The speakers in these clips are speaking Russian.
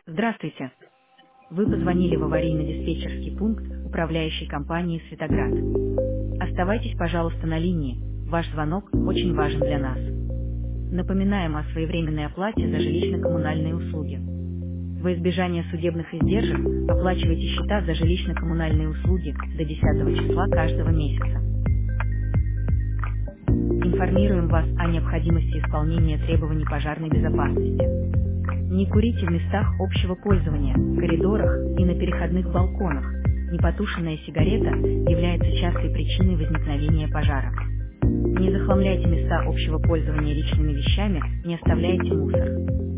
Здравствуйте. Вы позвонили в аварийно-диспетчерский пункт управляющей компании «Светоград». Оставайтесь, пожалуйста, на линии. Ваш звонок очень важен для нас. Напоминаем о своевременной оплате за жилищно-коммунальные услуги. Во избежание судебных издержек оплачивайте счета за жилищно-коммунальные услуги до 10 числа каждого месяца. Информируем вас о необходимости исполнения требований пожарной безопасности. Не курите в местах общего пользования, коридорах и на переходных балконах. Непотушенная сигарета является частой причиной возникновения пожара. Не захламляйте места общего пользования личными вещами, не оставляйте мусор.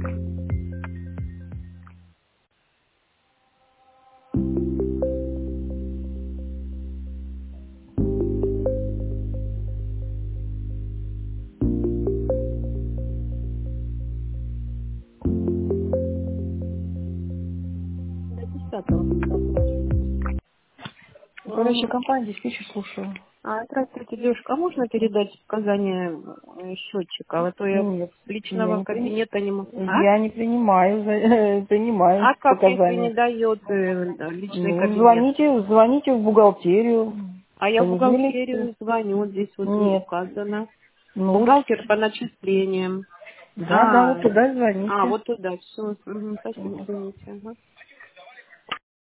До 10-го. Управляющая компания, диспетчер, слушаю. Здравствуйте, девушка. А можно передать показания счетчика? А то я Нет, личного кабинета не могу. я не принимаю, принимаю А как, если не показания. дает личный Ну, кабинет? звоните в бухгалтерию. А я в Понедельник. бухгалтерию звоню, здесь вот не Нет. указано. Ну, Бухгалтер по начислениям. да, вот туда звоните. Вот туда, все. Спасибо, извините. Ага.